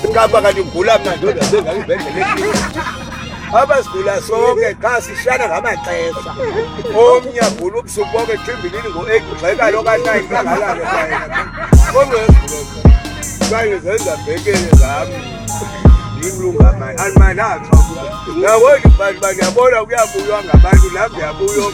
Ngapha kanti ngigula mna ndoda sengayibhedlela abasigula sonke cha sishana ngamaxesha omnye agula ubusuku bonke ejimbilini ngo-8 ugxeka lo ka-9 kangalalo kwaye zenza bhekele zami imlunga mani animani axa yabona ibani bani yabona kuyabuywa ngabantu la ngiyabuywa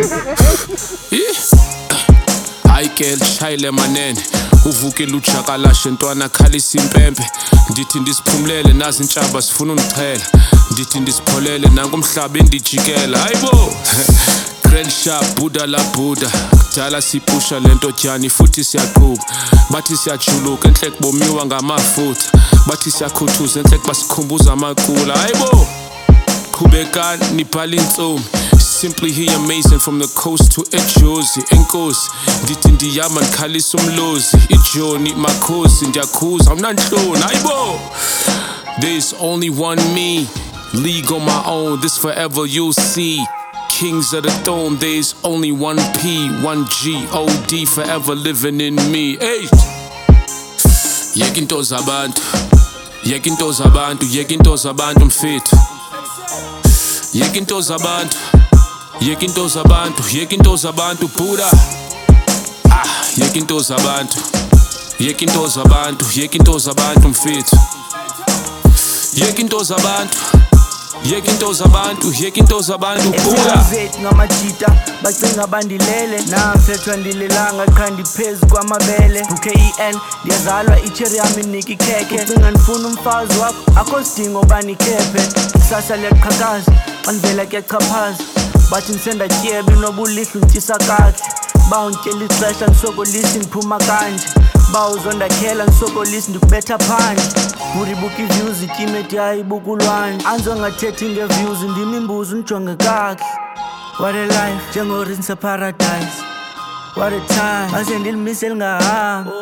hayi girl shayile manene uvukile ujakalashe ntwana khalisa impempe ndithi ndisiphumlele nazi intshaba sifuna undichela ndithi ndisipholele nankumhlaba endijikela hayibo Grand sharp Buddha la Buddha kudala sipusha lento tyani futhi siyaqhuba bathi siyajuluka enhle kubomiwa ngamafutha bathi siyakhuthuza enhle basikhumbuza amakula hayibo qhubekani nibhala intsumi Simply he amazing from the coast to eJozi enkosi ndithi ndiyama ndikhalisa umlozi iJoni makhosi ndiyakhuza awunanhloni hayibo There's only one me league on my own this forever you'll see Kings of the throne there's only one P one G OD forever living in me hey yeka into zabantu yeka into zabantu yeka into zabantu mfethu yeka into zabantu yeka into zabantu yeka into zabantu Buddha yeka into zabantu yeka into zabantu yeka into zabantu mfethu yeka into zabantu yeka into zabantu yeka into zabantu Buddha ngamajita bacinga bandilele namfethwa ndilelanga qha ndiphezulu kwamabele UKEN ndiyazalwa icherry yami niki khekhe ucinga ndifuna umfazi wakho akho sidingo banikhepe isasa liyaqhakaza andivela kuyachaphaza bathi ndisenda tyebe nobulihlu ntisa kakhe bawuntshela ixesha ndisokolisi ndiphuma kanje bawuzondakhela ndisokolisi ndikubetha phandle uribuka iviews ityimeti yayibuka ulwandle anzongathethi ngeviews ndimi imbuzi ndijonge kakhe what a life njengorinse paradise what a time aze ndilimise lingahambi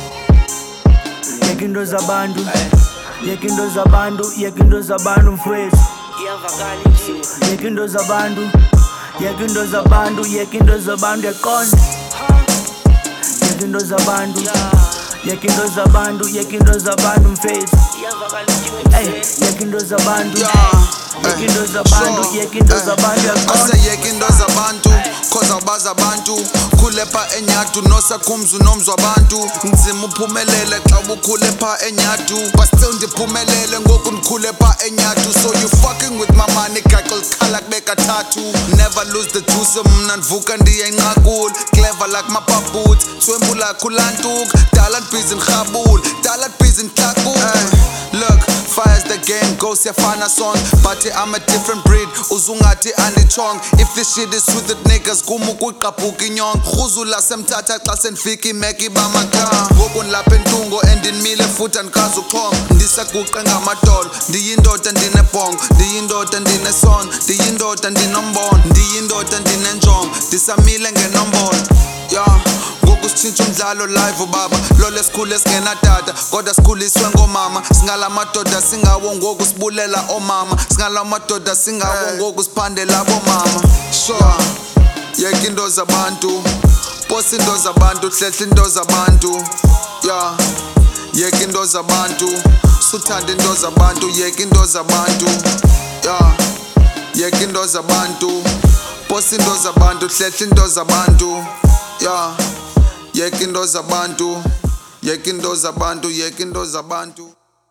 yeka into zabantu yeka into zabantu yeka into zabantu mfowethu yeka into zabantu yeka into zabantu yeka into zabantu yaqonda yeka into zabantu yeka into zabantu yeka into zabantu mfethu yeka into zabantu yeka into zabantu yeka into zabantu yaqonda yeka into zabantu cause abaza abantu khule pha enyatu nosakhumzu nomzwa abantu nzima uphumelele xa ubukhule pha enyatu but still ndiphumelele ngoku ndikhule pha enyatu so you fucking with my money gaxel khala kubeka thathu never lose the juice mna ndivuka ndiyenqakula clever like my paput swembu lakho lantuka dala busy ngikhabula dala busy ngihlakula look fire's the game go siyafana sonke but I'm a different breed uzungathi andichong if this shit is with the niggas kuma ukuqaphuka inyongo khuzula semthatha xa senifika imeki bamakha ngoku nilapha entungo endinimile futhi andikazi uxhonga ndisaguqe ngamadolo ndiyindoda ndinebhongo ndiyindoda ndinesono ndiyindoda ndinombono ndiyindoda ndinenjongo ndisamile ngenombolo ngoku sitshintsha umdlalo live baba lole sikhule esingenadada kodwa sikhuliswe ngomama singala madoda singawo ngoku sibulela omama singala madoda singawo ngoku siphandela bomama sure yeka into zabantu posa into zabantu hlehla into zabantu yeka into zabantu suthanda into zabantu yeka into zabantu yeka into zabantu posa into zabantu hlehla into zabantu yeka into zabantu yeka into zabantu yeka into zabantu